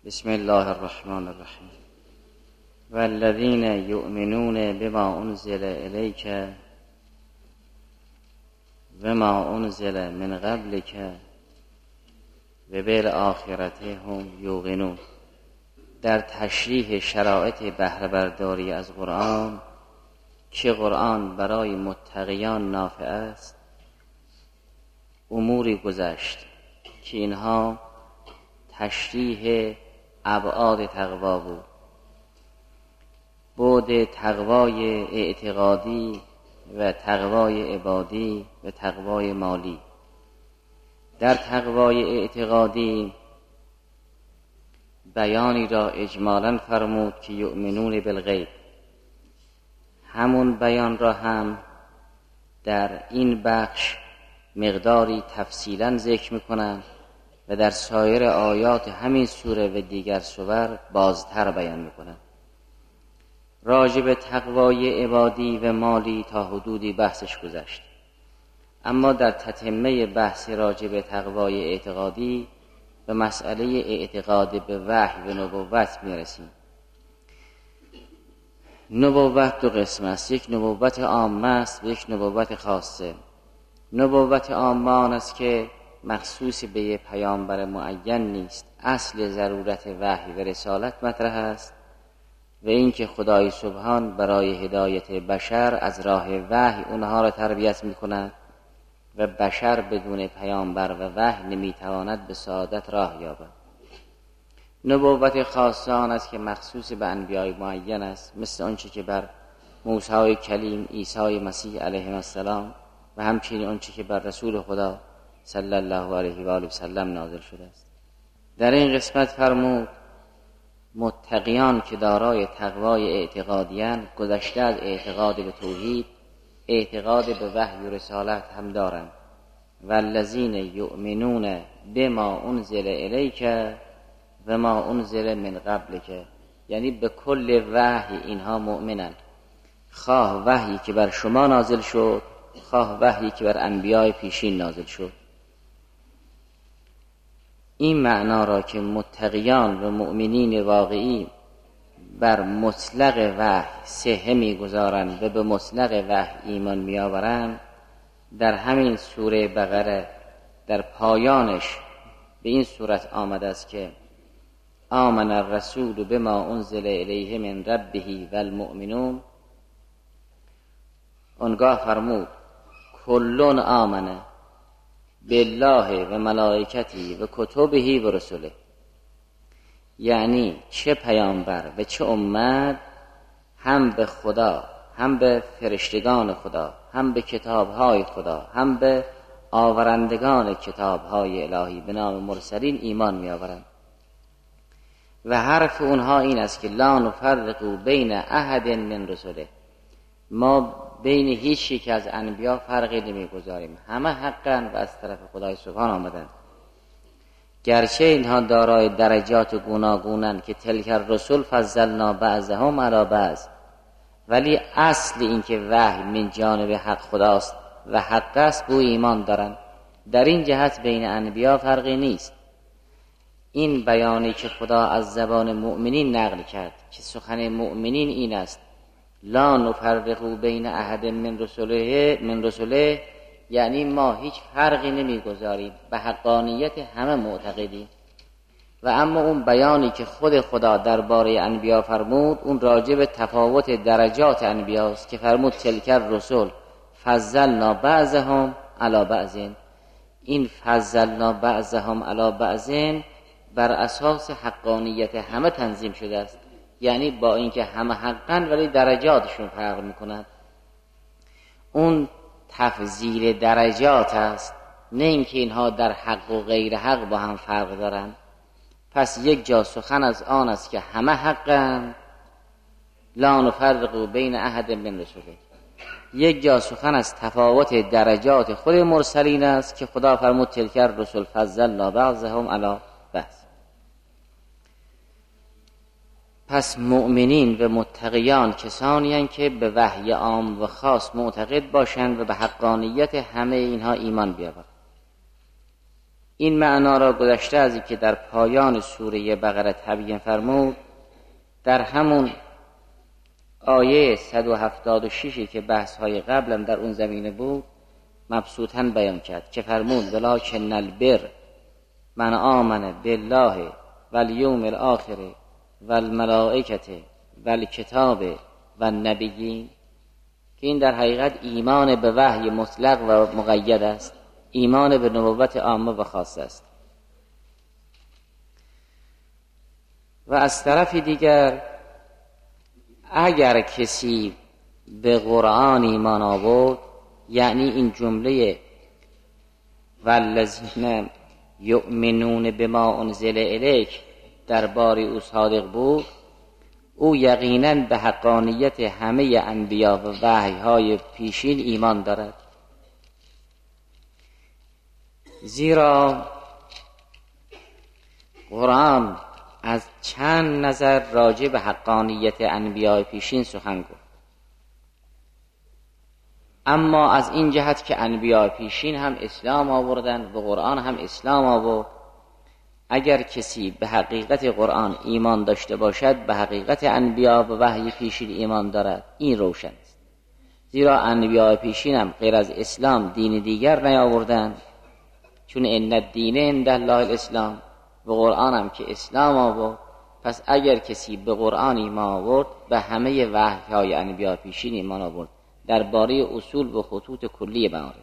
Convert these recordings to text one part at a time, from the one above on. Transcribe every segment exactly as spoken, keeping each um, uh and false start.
بسم الله الرحمن الرحیم. والذین یؤمنون بما انزل الیک و ما انزل من قبلک و بالآخرة هم یوقنون. در تشریح شرایط بهره برداری از قرآن که قرآن برای متقیان نافع است، اموری گذشت که اینها تشریح ابعاد تقوا بود. بعد تقوای اعتقادی و تقوای عبادی و تقوای مالی. در تقوای اعتقادی بیانی را اجمالاً فرمود که یؤمنون بالغیب. همون بیان را هم در این بخش مقداری تفصیلاً ذکر می‌کنند و در سایر آیات همین سوره و دیگر سور بازتر بیان می‌کنند. راجع به تقوای عبادی و مالی تا حدودی بحثش گذشت، اما در تتمه بحث راجع به تقوای اعتقادی به مسئله اعتقاد به وحی و نبوت میرسیم. نبوت دو قسم است، یک نبوت عامه است و یک نبوت خاصه. نبوت عامه آن است که مخصوص به یک پیامبر معین نیست، اصل ضرورت وحی و رسالت مطرح است و اینکه خدای سبحان برای هدایت بشر از راه وحی اونها را تربیت می‌کند و بشر بدون پیامبر و وحی نمیتواند به سعادت راه یابد. نبوت خاصه آن است که مخصوص به انبیاء معین است، مثل آنچه که بر موسی کلیم، عیسی مسیح علیه السلام و همچنین آنچه که بر رسول خدا صلی الله علیه و آله و سلم نازل شده است. در این قسمت فرمود متقیان که دارای تقوای اعتقادیان، گذشته از اعتقاد به توحید، اعتقاد به وحی و رسالت هم دارند. والذین یؤمنون بما انزل الیک و ما انزل من قبلک، یعنی به کل وحی اینها مؤمنند، خواه وحی که بر شما نازل شد، خواه وحی که بر انبیاء پیشین نازل شد. این معنا را که متقیان و مؤمنین واقعی بر مطلق وحی صحه می‌گذارند و به مطلق وحی ایمان می‌آورند، در همین سوره بقره در پایانش به این صورت آمده است که آمن الرسول بما انزل الیه من ربه والمؤمنون. آنگاه فرمود کلون آمنه بالله و ملائکته و کتبه و رسله، یعنی چه پیامبر و چه امت هم به خدا، هم به فرشتگان خدا، هم به کتابهای خدا، هم به آورندگان کتابهای الهی به نام مرسلین ایمان می آورند. و حرف اونها این است که لا نفرق بین احد من رسله، ما بین هیچ یک از انبیا فرقی نمیگذاریم، همه حقاً و از طرف خدای سبحان آمدند. گرچه اینها دارای درجات گوناگونند که تلک الرسل فضلنا بعضهم علی بعض، ولی اصل این که وحی من جانب حق خداست و حق است بو ایمان دارند. در این جهت بین انبیا فرقی نیست. این بیانی که خدا از زبان مؤمنین نقل کرد که سخن مؤمنین این است لا نفرق بین احد من رسله من رسله، یعنی ما هیچ فرقی نمیگذاریم، به حقانیت همه معتقدیم. و اما اون بیانی که خود خدا درباره انبیا فرمود اون راجع به تفاوت درجات انبیاست که فرمود تلک الرسل فضلنا بعضهم علی بعض. این فضلنا بعضهم علی بعض بر اساس حقانیت همه تنظیم شده است، یعنی با اینکه همه حقاً ولی درجاتشون فرق میکنند. اون تفضیل درجات است، نه اینکه اینها در حق و غیر حق با هم فرق دارند. پس یک جا سخن از آن است که همه حقاً لا نفرق بین احد من رسله، یک جا سخن از تفاوت درجات خود مرسلین است که خدا فرمود تلک الرسل فضلنا بعضهم علی بعض. پس مؤمنین و متقیان کسانی هستند که به وحی عام و خاص معتقد باشند و به حقانیت همه اینها ایمان بیاورند. این معنا را گذشته از که در پایان سوره بقره تبیین فرمود، در همون آیه صد و هفتاد و شش که بحث های قبلم در اون زمینه بود مبسوطاً بیان کرد که فرمود ولکن البر من آمن بالله والیوم الاخر والملائکه والکتاب والنبیین، که این در حقیقت ایمان به وحی مطلق و مقید است، ایمان به نبوت عامه و خاصه است. و از طرف دیگر اگر کسی به قرآن ایمان آورد، یعنی این جمله والذین یؤمنون بما انزل الیک در باری او صادق بود، او یقیناً به حقانیت همه انبیا و وحی‌های پیشین ایمان دارد، زیرا قرآن از چند نظر راجع به حقانیت انبیاء پیشین سخن گفت. اما از این جهت که انبیاء پیشین هم اسلام آوردن و قرآن هم اسلام آورد، اگر کسی به حقیقت قرآن ایمان داشته باشد به حقیقت انبیاء و وحی پیشین ایمان دارد. این روشن است، زیرا انبیاء پیشین هم غیر از اسلام دین دیگر نیاوردند، چون ان الدین عند الله الاسلام، و قرآن هم که اسلام آورد. پس اگر کسی به قرآن ایمان آورد به همه وحی‌های انبیاء پیشین ایمان آورد درباره اصول و خطوط کلی معارف.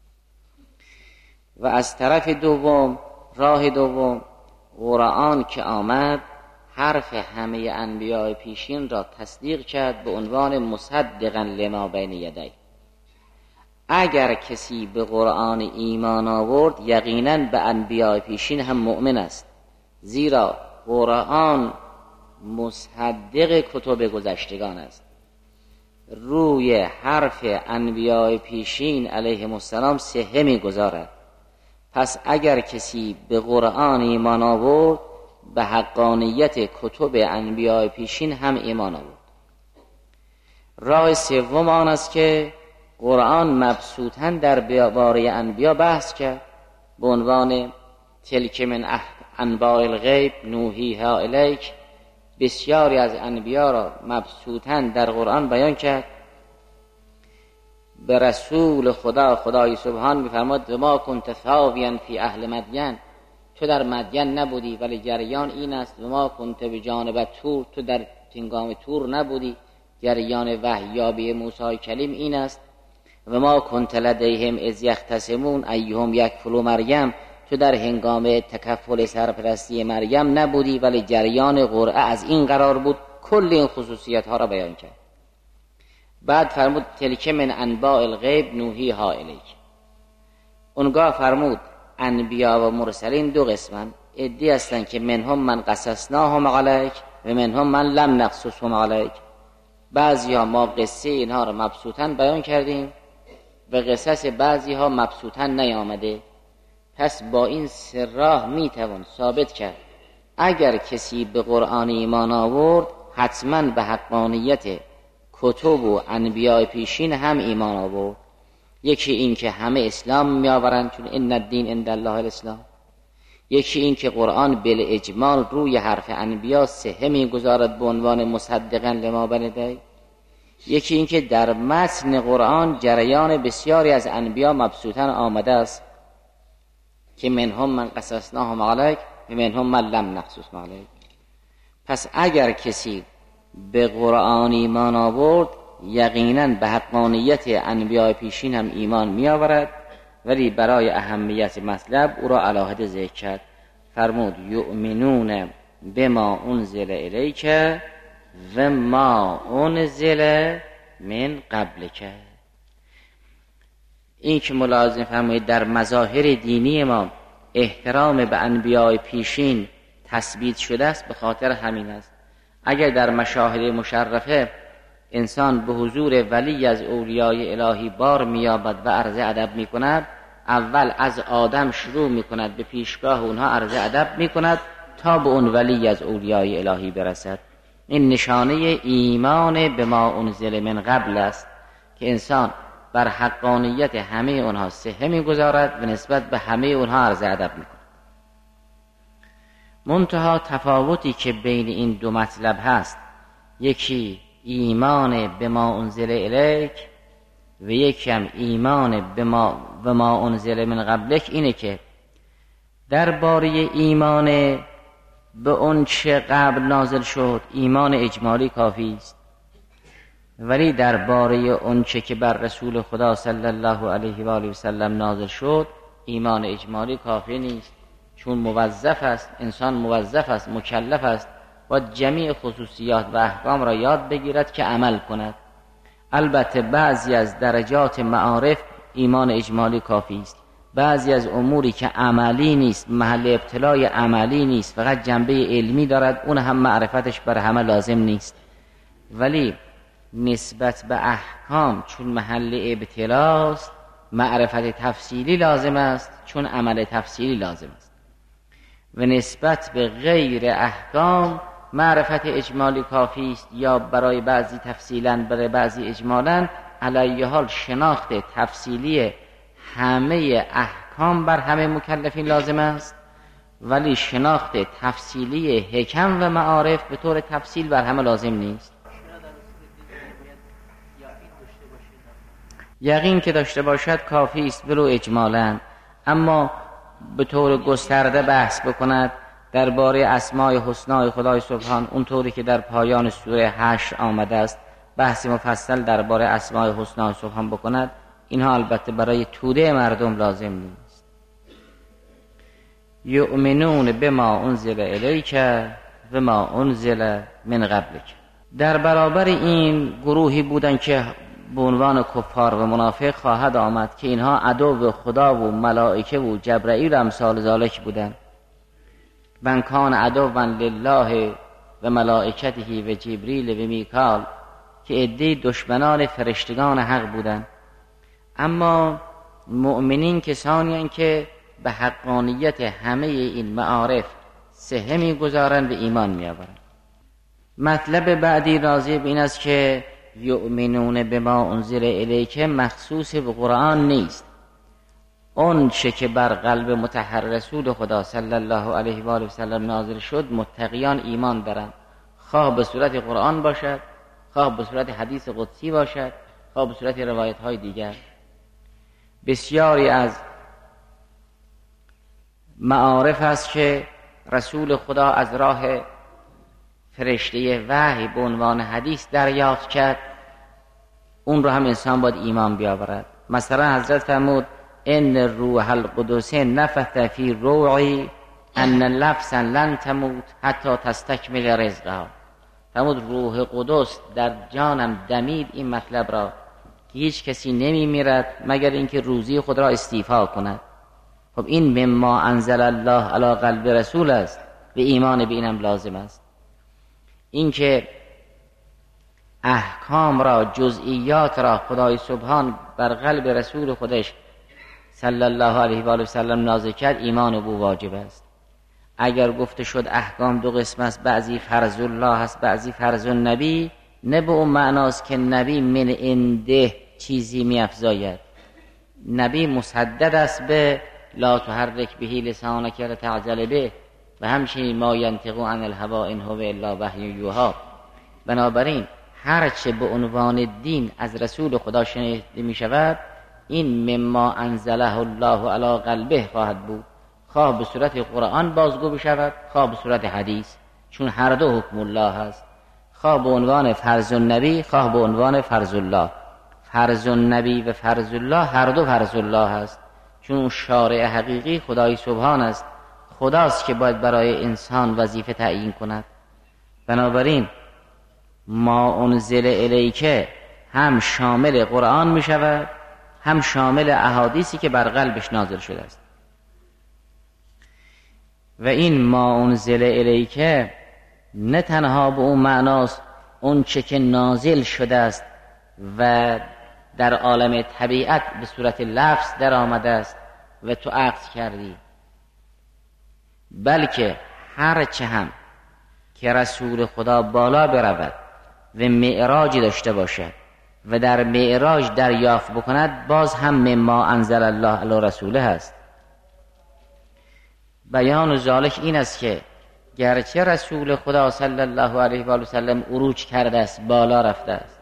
و از طرف دوم، راه دوم، قرآن که آمد حرف همه انبیاء پیشین را تصدیق کرد به عنوان مصدقا لما بین یدیه. اگر کسی به قرآن ایمان آورد یقیناً به انبیاء پیشین هم مؤمن است، زیرا قرآن مصدق کتب گذشتگان است، روی حرف انبیاء پیشین علیهم السلام صحه می‌گذارد. پس اگر کسی به قرآن ایمان آورد به حقانیت کتب انبیاء پیشین هم ایمان آورد. راه سوم آن است که قرآن مبسوطاً در باره انبیا بحث کرد به عنوان تلک من انباء الغیب نوحیها الیک. بسیاری از انبیا را مبسوطاً در قرآن بیان کرد. به رسول خدا خدای سبحان می‌فرماد ما کنت ثاویا فی اهل مدین، تو در مدین نبودی ولی جریان این است. و ما کنت بجانب تور، تو در هنگام تور نبودی، جریان وحیابی موسی کلیم این است. و ما کنت لدیهم اذ یختصمون ایهم یکفل مریم، تو در هنگام تکفل سرپرستی مریم نبودی ولی جریان قرعه از این قرار بود. کل این خصوصیت ها را بیان کرد. بعد فرمود تلک من انباء الغیب نوحیها الیک. اونگاه فرمود انبیا و مرسلین دو قسمن، عدی هستند که منهم من قصصناهم علیک و منهم من لم نقصصهم علیک. بعضی ها ما قصه اینها را مبسوطاً بیان کردیم و قصص بعضی ها مبسوطاً نیامده. پس با این سه راه میتوان ثابت کرد اگر کسی به قرآن ایمان آورد حتما به حقانیت کتب و انبیاء پیشین هم ایمان آورد. یکی این که همه اسلام میآورند چون ان الدین عند الله الاسلام، یکی این که قرآن بالاجمال روی حرف انبیا صحه میگذارد به عنوان مصدقا لما بین یدیه، یکی این که در متن قرآن جریان بسیاری از انبیا مبسوطاً آمده است که منهم من قصصناهم علیک و منهم من لم نقصصهم علیک. پس اگر کسی به قرآن ایمان آورد یقیناً به حقانیت انبیاء پیشین هم ایمان می آورد، ولی برای اهمیت مطلب او را علاهده ذکر کرد. فرمود یؤمنون بما انزل الیک و ما انزل من قبلک. این که ملاحظه فرمایید در مظاهر دینی ما احترام به انبیاء پیشین تثبیت شده است به خاطر همین است. اگر در مشاهد مشرفه انسان به حضور ولی از اولیای الهی بار می‌یابد و عرض ادب می‌کند، اول از آدم شروع می‌کند به پیشگاه اونها عرض ادب می‌کند تا به اون ولی از اولیای الهی برسد. این نشانه ایمان به ما انزل من قبل است که انسان بر حقانیت همه اونها صحه می‌گذارد و نسبت به همه اونها عرض ادب می‌کند. منتها تفاوتی که بین این دو مطلب هست، یکی ایمان به ما انزل الیک و یکی هم ایمان به ما و ما انزل من قبلک، اینه که درباره ایمان به اون چه قبل نازل شد ایمان اجمالی کافی است، ولی درباره اون چه که بر رسول خدا صلی الله علیه و آله و سلم نازل شد ایمان اجمالی کافی نیست، چون موظف است، انسان موظف است، مکلف است با جمیع خصوصیات و احکام را یاد بگیرد که عمل کند. البته بعضی از درجات معارف ایمان اجمالی کافی است، بعضی از اموری که عملی نیست، محل ابتلای عملی نیست، فقط جنبه علمی دارد، اون هم معرفتش بر همه لازم نیست. ولی نسبت به احکام چون محل ابتلاست معرفت تفصیلی لازم است، چون عمل تفصیلی لازم است. و نسبت به غیر احکام معرفت اجمالی کافی است، یا برای بعضی تفصیلا برای بعضی اجمالا. علی حال شناخت تفصیلی همه احکام بر همه مکلفین لازم است، ولی شناخت تفصیلی حکم و معارف به طور تفصیل بر همه لازم نیست. یقین که داشته باشد کافی است ولو اجمالا، اما به طور گسترده بحث بکند درباره اسماء حسنای خدای سبحان، اونطوری که در پایان سوره حشر آمده است بحث مفصل درباره اسماء حسنای سبحان بکند، اینها البته برای توده مردم لازم نیست. یؤمنون بما انزل الیک و ما انزل من قبلک. در برابر این گروهی بودن که به عنوان کفار و منافق خواهد آمد که اینها عدو خدا و ملائکه و جبرائیل امثال ذالک بودن. من کان عدوا لله و ملائکته و جبریل و میکائیل، که عده دشمنان فرشتگان حق بودن. اما مؤمنین کسانی هستند که به حقانیت همه این معارف صحه می‌گذارند و ایمان می‌آورند. مطلب بعدی راضی به این است که یؤمنون بما انزل الیک مخصوص به قرآن نیست. اون چه که بر قلب مطهر رسول خدا صلی الله علیه و آله و سلم نازل شد متقیان ایمان دارند، خواه به صورت قرآن باشد، خواه به صورت حدیث قدسی باشد، خواه به صورت روایت های دیگر. بسیاری از معارف است که رسول خدا از راه فرشته وحی به عنوان حدیث دریافت کرد، اون رو هم انسان باید ایمان بیاورد. مثلا حضرت فرمود ان روح القدس نفث فی روعی ان نفسا لن تموت حتی تستکمل رزقها. فرمود روح قدس در جانم دمید این مطلب را که هیچ کسی نمی میرد مگر اینکه روزی خود را استیفا کند. خب این مما انزل الله علی قلب رسول است و ایمان به اینم لازم است. اینکه احکام را، جزئیات را خدای سبحان بر قلب رسول خودش صلی الله علیه و آله و سلم نازل کرد، ایمان به واجب است. اگر گفته شد احکام دو قسم است، بعضی فرض الله است بعضی فرض النبی، نه به اون معناست که نبی من عنده چیزی می افزاید. نبی مسدد است به لا تحرک به لسانک لتعجل به و همچنین ما ینطق عن الهوا ان هو الا وحی یوحی. بنابراین هرچه به عنوان دین از رسول خدا شنیده می شود این مما انزله الله علی قلبه خواهد بود، خواه به صورت قرآن بازگو بشود خواه به صورت حدیث، چون هر دو حکم الله هست، خواه به عنوان فرض النبی خواه به عنوان فرض الله. فرض النبی و فرض الله هر دو فرض الله هست، چون شارع حقیقی خدای سبحان است، خداست که باید برای انسان وظیفه تعیین کند. بنابراین ما انزل الیک هم شامل قرآن می شود هم شامل احادیثی که بر قلبش نازل شده است. و این ما انزل الیک نه تنها به اون معناست اون چه که نازل شده است و در عالم طبیعت به صورت لفظ در آمده است و تو عقد کردی، بلکه هر چه هم که رسول خدا بالا برود و معراجی داشته باشد و در معراج دریافت بکند باز هم مما انزل الله علی رسوله هست. بیان ذالک این است که گرچه رسول خدا صلی الله علیه و آله و سلم عروج کرده است، بالا رفته است،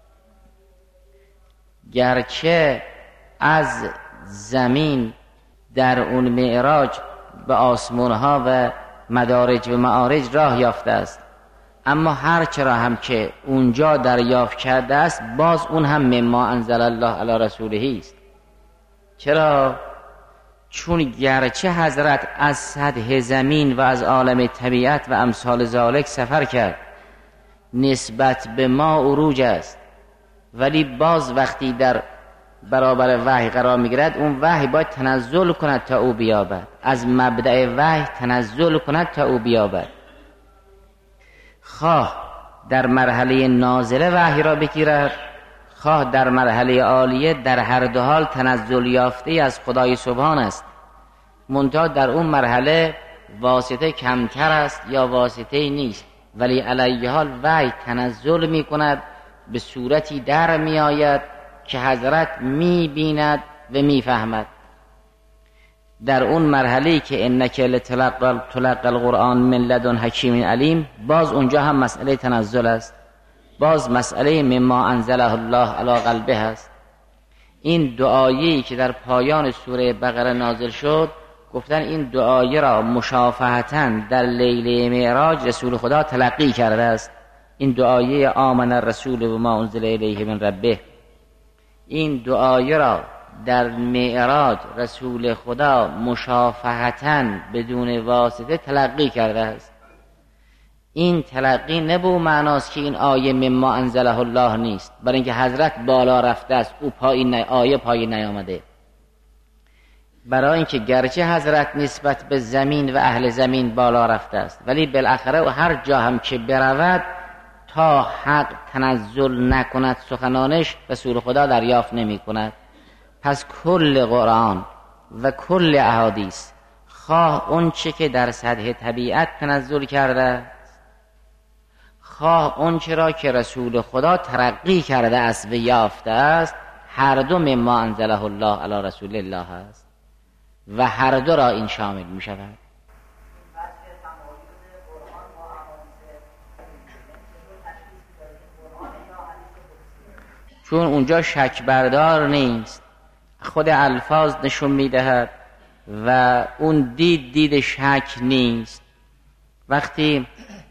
گرچه از زمین در اون معراج به آسمانها و مدارج و معارج راه یافته است، اما هر چرا هم که اونجا دریافت کرده است، باز اون هم مما انزل الله علی رسوله است. چرا؟ چون گرچه حضرت از سطح زمین و از عالم طبیعت و امثال ذالک سفر کرد، نسبت به ما عروج است، ولی باز وقتی در برابر وحی قرار میگیرد، اون وحی باید تنزل کند تا او بیابد، از مبدأ وحی تنزل کند تا او بیابد. خواه در مرحله نازله وحی را بگیرد، خواه در مرحله عالیه، در هر دو حال تنزل یافته از خدای سبحان است. منتها در اون مرحله واسطه کمتر است یا واسطه نیست، ولی علیه حال وحی تنزل می کند، به صورتی در می آید که حضرت می بیند و می فهمد. در اون مرحله که انک لتلقی تلقی القرآن من لدن حکیم علیم، باز اونجا هم مسئله تنزل است، باز مسئله مما انزله الله علی قلبه است. این دعایی که در پایان سوره بقره نازل شد، گفتن این دعایی را مشافهتاً در لیله معراج رسول خدا تلقی کرده است. این دعایی آمن الرسول و ما انزل الیه من ربه، این دعایی را در معراج رسول خدا مشافهتاً بدون واسطه تلقی کرده است. این تلقی نه به معناست که این آیه مما انزله الله نیست، برای اینکه حضرت بالا رفته است، او پایین آیه پایین نیامده. برای اینکه گرچه حضرت نسبت به زمین و اهل زمین بالا رفته است، ولی بالاخره و هر جا هم که برود تا حق تنزل نکند سخنانش، رسول خدا دریافت نمی کند. پس کل قرآن و کل احادیث، خواه اون چه که در سطح طبیعت تنزل کرده، خواه اون چرا که رسول خدا ترقی کرده است و یافته است، هر دو مما انزله الله علی رسول الله است و هر دو را این شامل می شود. چون اونجا شک بردار نیست، خود الفاظ نشون می دهد و اون دید دید شک نیست. وقتی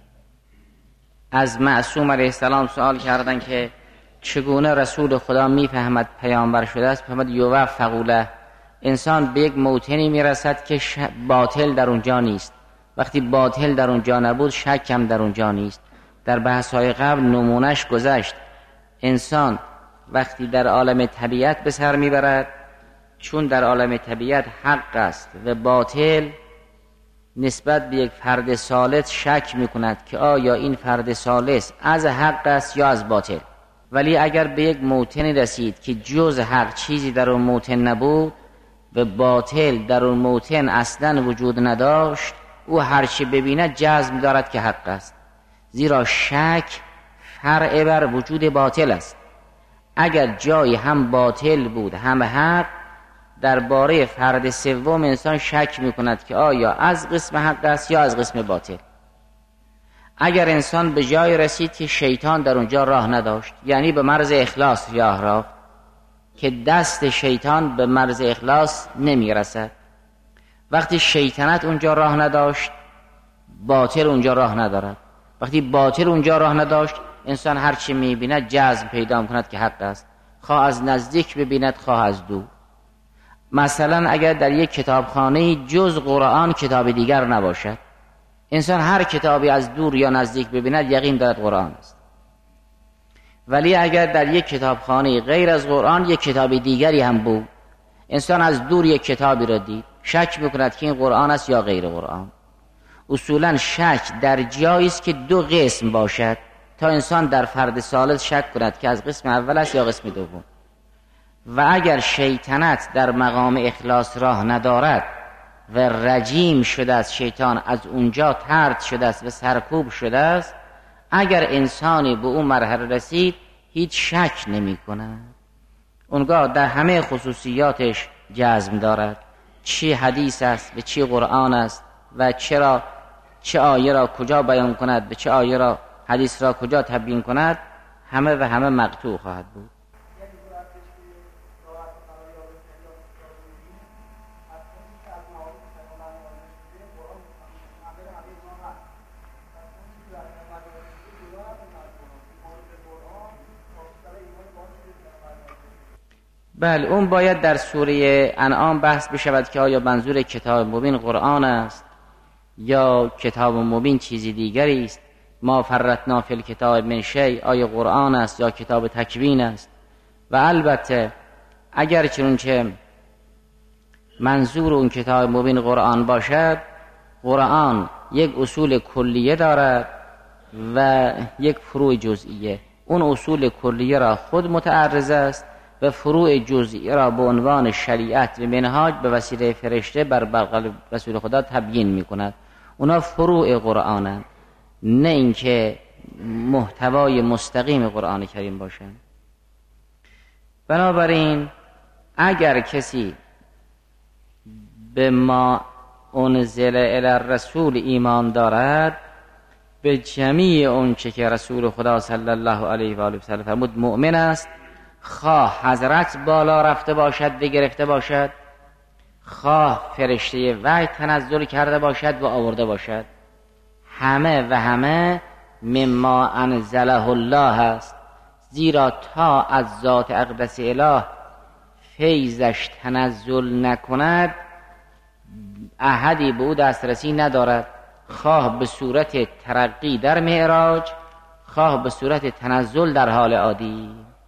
از معصوم علیه السلام سوال کردن که چگونه رسول خدا میفهمد پیامبر شده است، فهمد یوفق له، انسان به یک موطنی میرسد که باطل در اونجا نیست. وقتی باطل در اونجا نبود، شک هم در اونجا نیست. در بحث‌های قبل نمونش گذشت. انسان وقتی در عالم طبیعت به سر میبرد، چون در عالم طبیعت حق است و باطل، نسبت به یک فرد ثالث شک میکند که آیا این فرد ثالث از حق است یا از باطل. ولی اگر به یک موطن رسید که جز حق چیزی در اون موطن نبود و باطل در اون موطن اصلا وجود نداشت، او هرچی ببیند جزم دارد که حق است، زیرا شک فرع بر وجود باطل است. اگر جای هم باطل بود هم حق، درباره فرد سوم انسان شک میکند که آیا از قسم حق است یا از قسم باطل. اگر انسان به جای رسید که شیطان در اونجا راه نداشت، یعنی به مرز اخلاص راه رفت که دست شیطان به مرز اخلاص نمیرسد، وقتی شیطنت اونجا راه نداشت، باطل اونجا راه ندارد. وقتی باطل اونجا راه نداشت، انسان هرچی میبیند جزم پیدا کند که حق است، خواه از نزدیک ببیند خواه از دور. مثلا اگر در یک کتابخانه جز قرآن کتاب دیگر نباشد، انسان هر کتابی از دور یا نزدیک ببیند یقین دارد قرآن است. ولی اگر در یک کتابخانه غیر از قرآن یک کتاب دیگری هم بود، انسان از دور یک کتابی را دید، شک میکند که این قرآن است یا غیر قرآن. اصولا شک در جایی است که دو قسم باشد تا انسان در فرد ثالث شک کند که از قسم اول است یا قسم دوم. و اگر شیطنت در مقام اخلاص راه ندارد و رجیم شده است، شیطان از اونجا طرد شده است و سرکوب شده است، اگر انسانی به اون مرحله رسید هیچ شک نمی کند. اونگاه در همه خصوصیاتش جزم دارد، چی حدیث است و چی قرآن است و چرا چه آیه را کجا بیان کند و چه آیه را حدیث را کجا تبیین کند، همه و همه مقطوع خواهد بود. بله، اون باید در سوره انعام بحث بشود که آیا منظور کتاب مبین قرآن است یا کتاب مبین چیزی دیگری است. ما فرطنا فی الکتاب من شیء، آیا قرآن است یا کتاب تکوین است. و البته اگر چنانچه منظور اون کتاب مبین قرآن باشد، قرآن یک اصول کلیه دارد و یک فروع جزئیه. اون اصول کلیه را خود متعرض است و فروع جزئی را به عنوان شریعت و منهاج به وسیله فرشته بر قلب رسول خدا تبیین می کند. اونا فروع قرآنند، نه اینکه محتوای مستقیم قرآن کریم باشند. بنابراین اگر کسی به ما انزل الی الرسول ایمان دارد، به جمیع اون چه که رسول خدا صلی الله علیه و آله و سلم فرمود مؤمن است، خواه حضرت بالا رفته باشد و گرفته باشد، خواه فرشته وحی تنزل کرده باشد و آورده باشد، همه و همه مما انزله الله است. زیرا تا از ذات اقدس اله فیضش تنزل نکند، احدی به او دسترسی ندارد، خواه به صورت ترقی در معراج، خواه به صورت تنزل در حال عادی،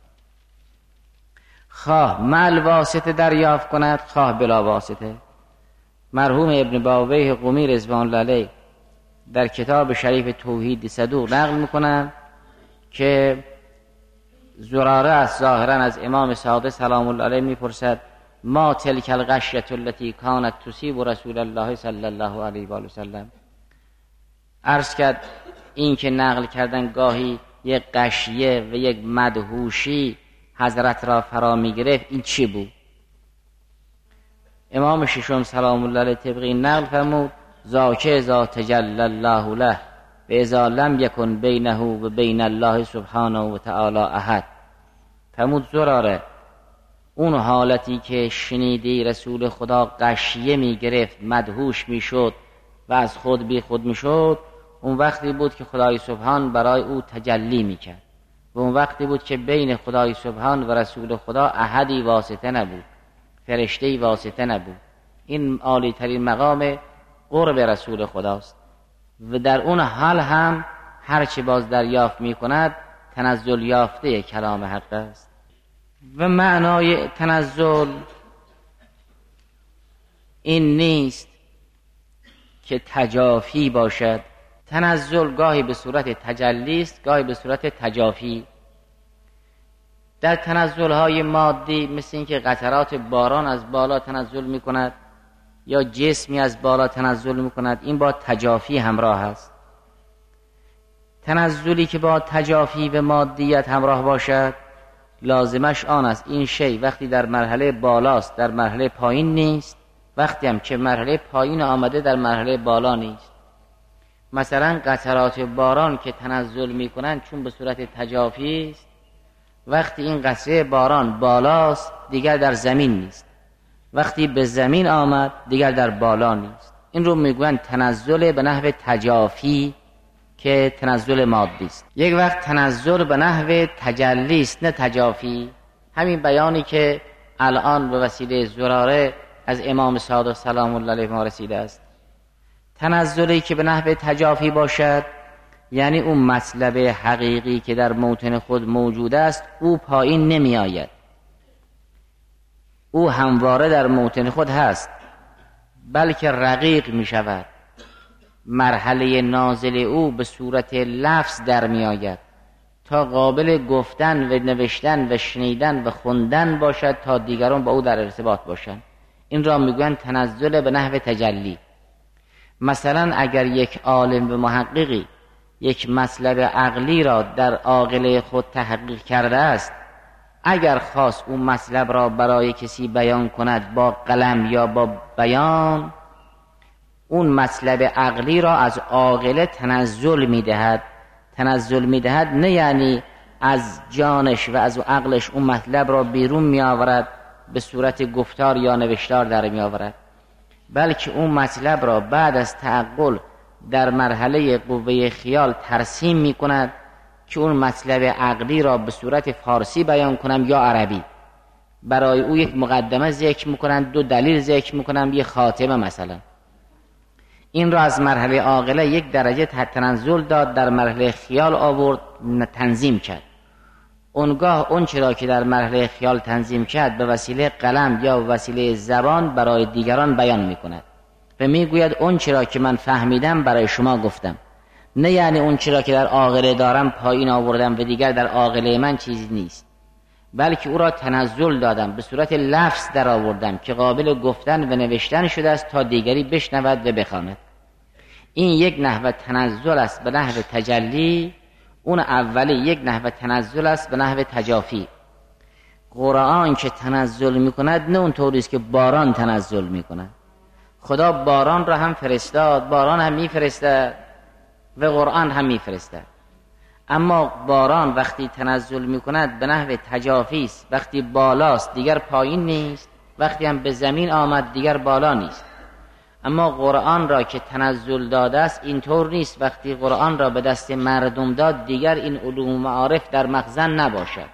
خواه مع واسطه دریافت کند، خواه بلا واسطه. مرحوم ابن باویه قمی رضوان الله علیه در کتاب شریف توحید صدوق نقل میکنند که زراره است ظاهرا از امام صادق سلام الله علیه میپرسد ما تلک الغشیة التي کانت تصیب رسول الله صلی الله علیه و آله وسلم. عرض کرد این که نقل کردن گاهی یک غشیه و یک مدهوشی حضرت را فرا می گرفت، این چی بود؟ امام ششم سلام الله علیه طبق این نقل فرمود ذاک اذا تجلی الله له و اذا لم یکن بینه و بین الله سبحانه و تعالی احد. فرمود زراره، اون حالتی که شنیدی رسول خدا غشیه می گرفت، مدهوش می شد و از خود بی خود می شد، اون وقتی بود که خدای سبحان برای او تجلی می کرد و اون وقتی بود که بین خدای سبحان و رسول خدا احدی واسطه نبود، فرشته‌ای واسطه نبود. این عالی ترین مقام قرب رسول خداست و در اون حال هم هرچی باز دریافت می کند تنزل یافته کلام حق است. و معنای تنزل این نیست که تجافی باشد. تنزل گاهی به صورت تجلی است، گاهی به صورت تجافی. در تنزل‌های مادی مثل اینکه قطرات باران از بالا تنزل می کند یا جسمی از بالا تنزل می کند، این با تجافی همراه است. تنزلی که با تجافی و مادیت همراه باشد لازمش آن است این شی وقتی در مرحله بالاست در مرحله پایین نیست، وقتی هم که مرحله پایین آمده در مرحله بالا نیست. مثلا قطرات باران که تنزل می کنند چون به صورت تجافی است، وقتی این قطره باران بالاست دیگر در زمین نیست، وقتی به زمین آمد دیگر در بالا نیست. این رو میگویند تنزل به نحو تجافی که تنزل مادی است. یک وقت تنزل به نحو تجلی است نه تجافی. همین بیانی که الان به وسیله زراره از امام صادق سلام الله علیه ما رسیده است. تنزلی که به نحو تجافی باشد یعنی اون مطلب حقیقی که در موطن خود موجود است او پایین نمی آید، او همواره در موطن خود هست، بلکه رقیق می شود. مرحله نازل او به صورت لفظ در می آید تا قابل گفتن و نوشتن و شنیدن و خوندن باشد تا دیگران با او در ارتباط باشند. این را می گویند تنزل به نحو تجلی. مثلا اگر یک عالم و محققی یک مطلب عقلی را در عاقله خود تحقیق کرده است، اگر خواست اون مطلب را برای کسی بیان کند با قلم یا با بیان، اون مطلب عقلی را از عاقله تنزل میدهد. تنزل میدهد نه یعنی از جانش و از عقلش اون مطلب را بیرون می آورد به صورت گفتار یا نوشتار در می آورد، بلکه اون مطلب را بعد از تعقل در مرحله قوه خیال ترسیم می کند که اون مطلب عقلی را به صورت فارسی بیان کنم یا عربی. برای او یک مقدمه ذکر می کنند، دو دلیل ذکر می کنند، یک خاتمه مثلا. این را از مرحله عاقله یک درجه تنزل داد، در مرحله خیال آورد، تنظیم کرد. اونگاه اون چرا که در مرحله خیال تنظیم کرد به وسیله قلم یا به وسیله زبان برای دیگران بیان می کند و می گوید اون چرا که من فهمیدم برای شما گفتم، نه یعنی اون چرا که در عاقله دارم پایین آوردم و دیگر در عاقله من چیزی نیست، بلکه او را تنزل دادم، به صورت لفظ در آوردم که قابل گفتن و نوشتن شده است تا دیگری بشنود و بخواند. این یک نحو تنزل است به نحو تجلی، اون اولی یک نحو تنزل است به نحو تجافی. قرآن که تنزل میکند نه اون طوریست که باران تنزل میکند. خدا باران را هم فرستاد، باران هم میفرستد و قرآن هم میفرستد، اما باران وقتی تنزل میکند به نحو تجافی است، وقتی بالاست دیگر پایین نیست، وقتی هم به زمین آمد دیگر بالا نیست. اما قرآن را که تنزل داده است اینطور نیست، وقتی قرآن را به دست مردم داد دیگر این علوم معارف در مخزن نباشد،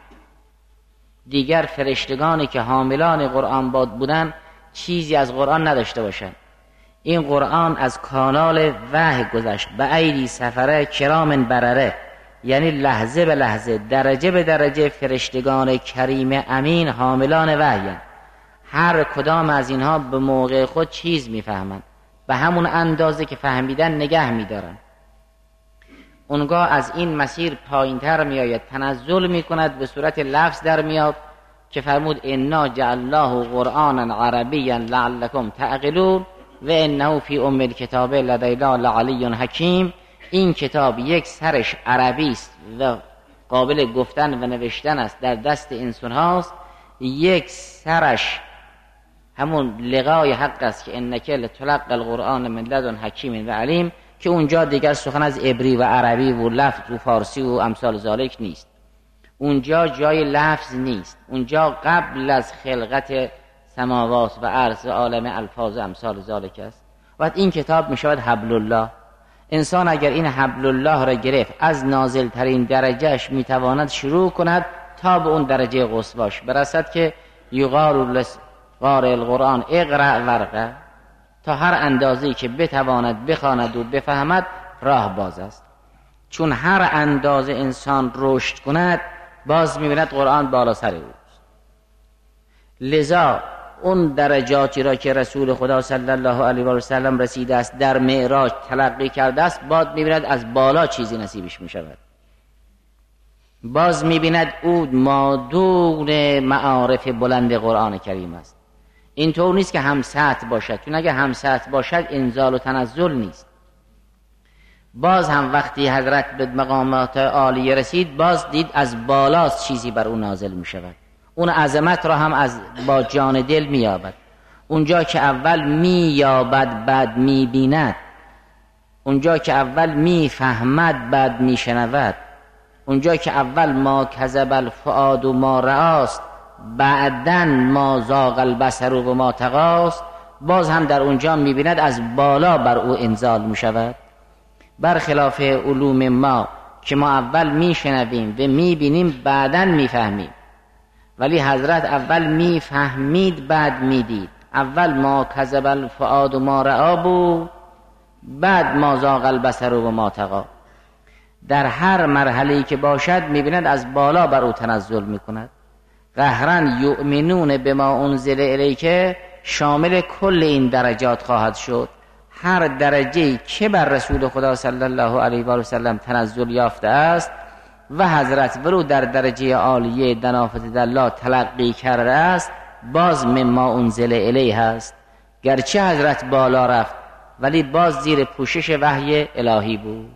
دیگر فرشتگانی که حاملان قرآن باد بودن چیزی از قرآن نداشته باشند. این قرآن از کانال وحی گذشت به ایدی سفره کرام برره، یعنی لحظه به لحظه درجه به درجه فرشتگان کریم امین حاملان وحی، هر کدام از اینها به موقع خود چیز میفهمند، به همون اندازه که فهمیدن نگه میدارن. اونگاه از این مسیر پایینتر میآید، تنزل میکند، به صورت لفظ در میاد که فرمود انا جعلناه قرآنا عربیا لعلکم تعقلون و انه فی ام الکتاب لدینا لعلی حکیم. این کتاب یک سرش عربی است و قابل گفتن و نوشتن است، در دست انسان هاست، یک سرش همون لقای حق است که انک لتلقی القرآن من لدن حکیم و علیم، که اونجا دیگر سخن از عبری و عربی و لفظ و فارسی و امثال ذالک نیست، اونجا جای لفظ نیست، اونجا قبل از خلقت سماوات و ارض عالم الفاظ و امثال ذالک است. و این کتاب می شود حبل الله. انسان اگر این حبل الله را گرفت از نازل ترین درجهش می تواند شروع کند تا به اون درجه قصواش برسد که یقال قارئ القرآن اقرأ ورقه، تا هر اندازه‌ای که بتواند بخواند و بفهمد راه باز است. چون هر اندازه انسان رشد کند باز می‌بیند قرآن بالا سر اوست. لذا اون درجاتی را که رسول خدا صلی الله علیه و سلم رسیده است در معراج تلقی کرده است، باز می‌بیند از بالا چیزی نصیبش می‌شود، باز می‌بیند او مادون معارف بلند قرآن کریم است. اینطور نیست که هم سطح باشد، چون اگه هم سطح باشد انزال و تنزل نیست. باز هم وقتی حضرت به مقامات عالیه رسید باز دید از بالاست چیزی بر او نازل می شود، اون عظمت را هم از با جان دل می یابد. اونجا که اول می یابد بعد می بیند، اونجا که اول می فهمد بعد می شنود، اونجا که اول ما کذب الفؤاد و ما رآست بعدن ما زاغ البصر و ما طغاست، باز هم در اونجا میبیند از بالا بر او انزال میشود. برخلاف علوم ما که ما اول میشنویم و میبینیم بعدن میفهمیم، ولی حضرت اول میفهمید بعد میدید. اول ما کذب الفؤاد و ما رآ بود، بعد ما زاغ البصر و ما طغی. در هر مرحله‌ای که باشد میبیند از بالا بر او تنزل میکند. قهرن یؤمنون بما انزل الیک شامل کل این درجات خواهد شد. هر درجه‌ای که بر رسول خدا صلی الله علیه و سلم تنزل یافته است و حضرت برو در درجه عالیه دنافت دلا تلقی کرده است، باز مما انزل الیه است. گرچه حضرت بالا رفت ولی باز زیر پوشش وحی الهی بود.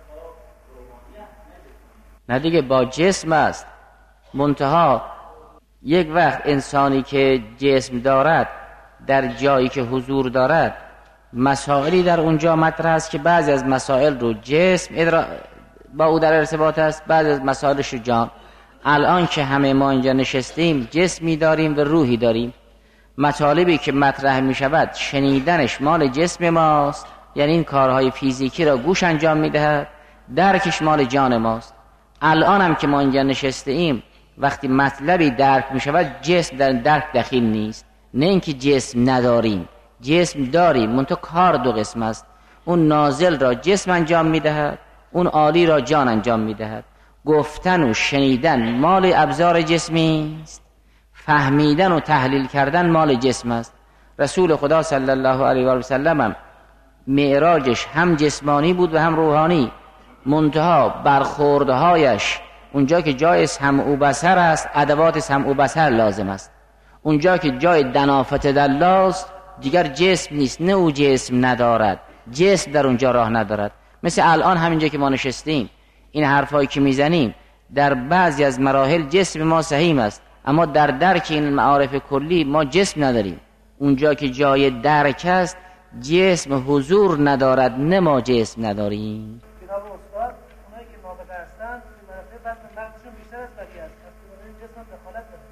نه دیگه با جسم است، منتها یک وقت انسانی که جسم دارد در جایی که حضور دارد مسائلی در اونجا مطرح است که بعضی از مسائل رو جسم ادرا... با او در ارتباط است، بعضی از مسائلش رو جان. الان که همه ما اینجا نشستیم جسمی داریم و روحی داریم. مطالبی که مطرح می شود شنیدنش مال جسم ماست، یعنی این کارهای فیزیکی را گوش انجام می دهد، درکش مال جان ماست. الان هم که ما اینجا نشسته ایم وقتی مطلبی درک می شود جسم در درک دخیل نیست. نه اینکه جسم نداریم، جسم داریم، منتها کار دو قسم است. اون نازل را جسم انجام می دهد، اون عالی را جان انجام می دهد. گفتن و شنیدن مال ابزار جسمی است، فهمیدن و تحلیل کردن مال جسم است. رسول خدا صلی الله علیه و سلم هم معراجش هم جسمانی بود و هم روحانی، منتها برخوردهایش اونجا که جای سمع و بصر است ادوات سمع و بصر لازم است. اونجا که جای دنافت دلاست دیگر جسم نیست، نه او جسم ندارد، جسم در اونجا راه ندارد. مثل الان همینجا که ما نشستیم این حرفایی که میزنیم در بعضی از مراحل جسم ما سهیم است، اما در درک این معارف کلی ما جسم نداریم. اونجا که جای درک است جسم حضور ندارد، نه ما جسم نداریم. جناب استاد اونایی که نابغه هستن منافع بس مغزشون بیشتر از بقیه است، این جسم دخالت داره.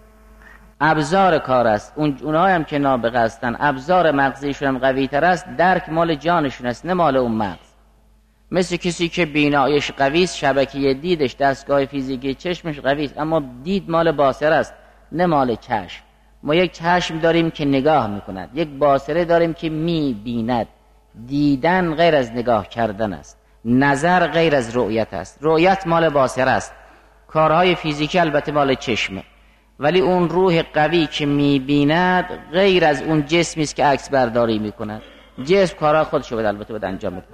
ابزار کار است. اون اونایی هم که نابغه هستن ابزار مغزیشون هم قوی تر است، درک مال جانشون است نه مال اون مغز. مثل کسی که بینایش قوی است، شبکه دیدش، دستگاه فیزیکی چشمش قوی است، اما دید مال باصره است نه مال چشم. ما یک چشم داریم که نگاه میکند، یک باصره داریم که میبیند. دیدن غیر از نگاه کردن است، نظر غیر از رؤیت است. رؤیت مال باصره است، کارهای فیزیکی البته مال چشمه، ولی اون روح قوی که میبیند غیر از اون جسمی است که عکس برداری میکند. جسم کارها خودشو بده البته بده انجام میده.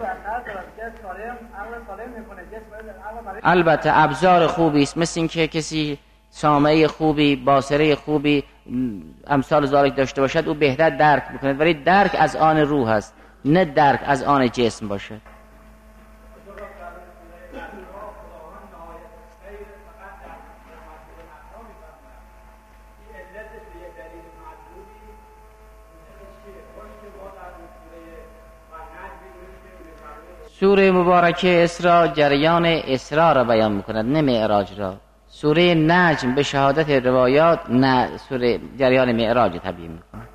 البته ابزار خوبی است، مثل این که کسی سامعه خوبی، باصره خوبی، امثال ذالک داشته باشد او بهتر درک میکند، ولی درک از آن روح است نه درک از آن جسم باشد. سوره مبارکه اسراء جریان اسراء را بیان میکند نه معراج را. سوره نجم به شهادت روایات نه سوره جریان معراج تبیین میکند.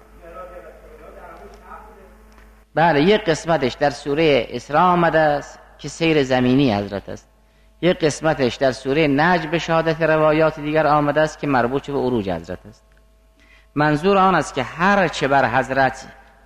بله یک قسمتش در سوره اسراء آمده است که سیر زمینی حضرت است، یک قسمتش در سوره نجم به شهادت روایات دیگر آمده است که مربوط به عروج حضرت است. منظور آن است که هر چه بر حضرت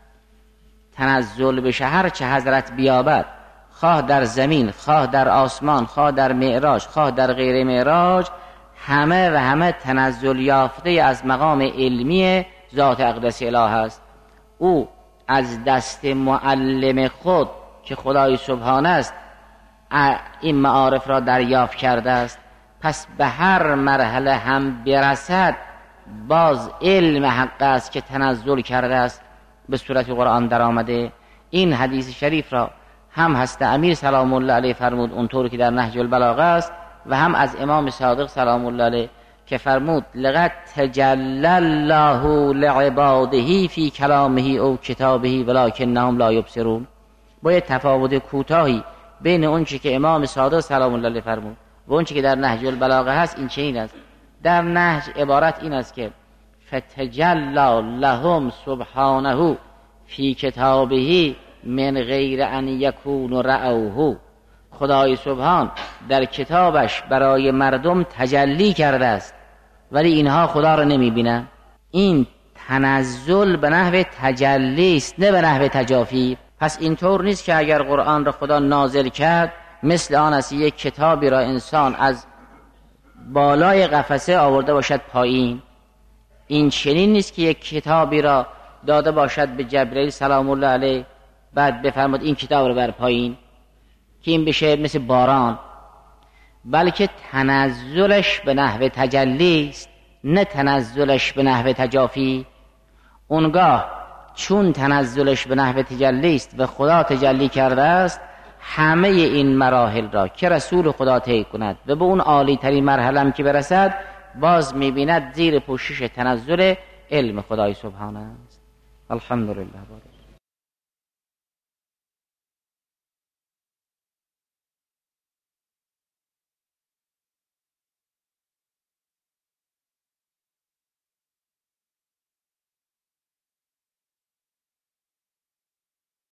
تنزل بشه، هر چه حضرت بیابد، خواه در زمین، خواه در آسمان، خواه در معراج، خواه در غیر معراج، همه و همه تنزل یافته از مقام علمی ذات اقدس اله است. او از دست معلم خود که خدای سبحانه است این معارف را دریافت کرده است. پس به هر مرحله هم برسد باز علم حق است که تنزل کرده است به صورت قرآن در آمده. این حدیث شریف را هم هست امیر سلام الله علیه فرمود اونطور که در نهج البلاغه است، و هم از امام صادق سلام الله علیه که فرمود لقد تجلی الله لعباده فی کلامه او کتابه ولکنهم لا یبصرون. با یه تفاوت کوتاهی بین اون چی که امام صادق سلام الله علیه فرمود و اون چی که در نهج البلاغه هست، این چه این است؟ در نهج عبارت این است که فتجلی لهم سبحانه فی کتابه من غیر ان یکون رأوه. خدای سبحان در کتابش برای مردم تجلی کرده است ولی اینها خدا را نمی بینند. این تنزل به نحو تجلی است نه به نحو تجافی. پس اینطور نیست که اگر قرآن را خدا نازل کرد مثل آن است یک کتابی را انسان از بالای قفسه آورده باشد پایین. این چنین نیست که یک کتابی را داده باشد به جبرئیل سلام الله علیه بعد بفرماد این کتاب رو بر پایین که این بشه مثل باران، بلکه تنزلش به نحو تجلی است نه تنزلش به نحو تجافی. اونگاه چون تنزلش به نحو تجلی است و خدا تجلی کرده است، همه این مراحل را که رسول خدا طی کند و به اون عالی ترین مرحله هم که برسد باز میبیند زیر پوشش تنزل علم خدای سبحانه است. الحمدلله.